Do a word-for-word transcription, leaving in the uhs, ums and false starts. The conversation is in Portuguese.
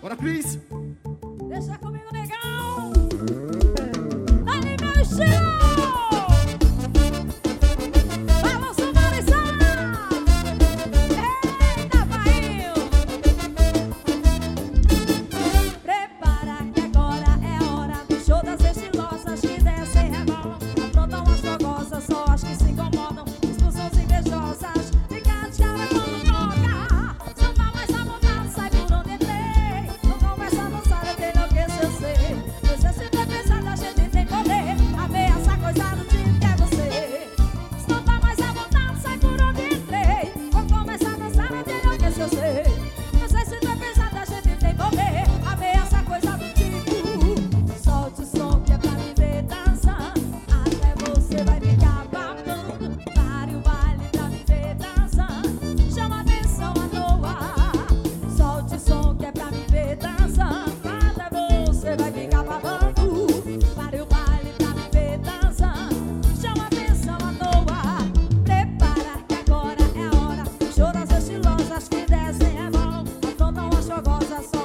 Bora, Cris! Deixa comigo, negão! Dá-lhe meu estilo! Balança, Marisa! Eita, Bahia! Prepara que agora é a hora do show das estilosas que descem rebolam. Aprontam as fogosas, só as que se incomodam. Expulsam as invejosas, fica de cara quando toca. Samba mais sabotado, sai por onde entrei. Não conversa avançada, tem o que eu sei. Você se der pesado, a gente tem poder. Ameaça coisa do tipo que é você. Samba mais sabotado, sai por onde entrei. Não conversa avançada, tem o que eu sei. Você se der pesado, a gente tem poder. Ameaça coisa do tipo. Solte o som que é pra me ver dançar. Até você vai ficar babando. Pare o baile pra me ver dançar. Chama atenção à toa. Solte o som que é pra me ver dançar. Até você vai ficar babando. Pare o baile pra me ver dançar. Chama atenção à toa. Prepara que agora é a hora. Show das estilosas que descem é bom. Aprontam as fogosas, só